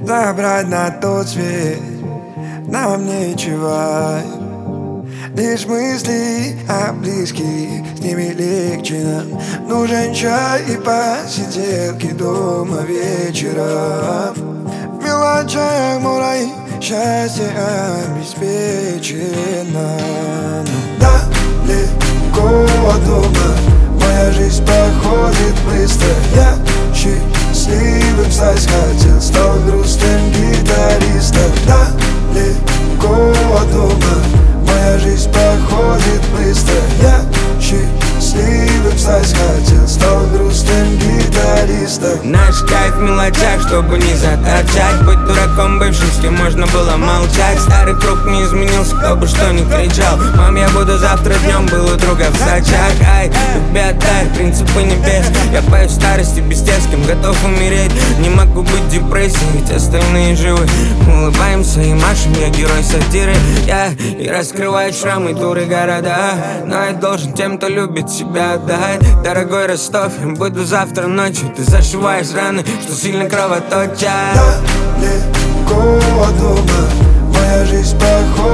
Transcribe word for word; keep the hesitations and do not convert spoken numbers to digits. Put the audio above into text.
забрать на тот свет нам нечего. Лишь мысли о близких, с ними легче нам. Нужен чай и посиделки дома вечером. В мелочах мой счастье обеспечено. Далеко от дома моя жизнь проходит быстро. Я счастливым стать хотел, стал грустным гитаристом. Далеко от дома моя жизнь проходит быстро. Я счастливым стать хотел, стал грустным гитаристом. Наш кайф в мелочах, чтобы не заторчать. Быть дураком бывшим, с кем можно было молчать. Старый круг не изменился, кто бы что ни кричал. Мам, я буду завтра днем, был у друга в сачах. Ай, любви отдай, принципы небес. Я пою старости без тех, с кем готов умереть. Не могу быть в депрессии, ведь остальные живы. Мы улыбаемся и машем, я герой сатиры. Я и раскрываю шрамы, туры города. Но я должен тем, кто любит себя, отдать. Дорогой Ростов, я буду завтра ночью. Ты зашиваешь раны, что сильно кровоточат. Далеко от дома моя жизнь проходит